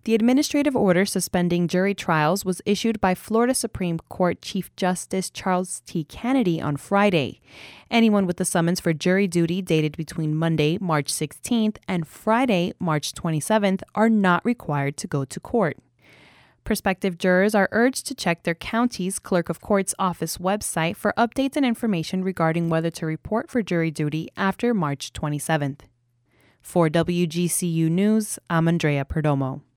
The administrative order suspending jury trials was issued by Florida Supreme Court Chief Justice Charles T. Kennedy on Friday. Anyone with a summons for jury duty dated between Monday, March 16th and Friday, March 27th are not required to go to court. Prospective jurors are urged to check their county's clerk of court's office website for updates and information regarding whether to report for jury duty after March 27th. For WGCU News, I'm Andrea Perdomo.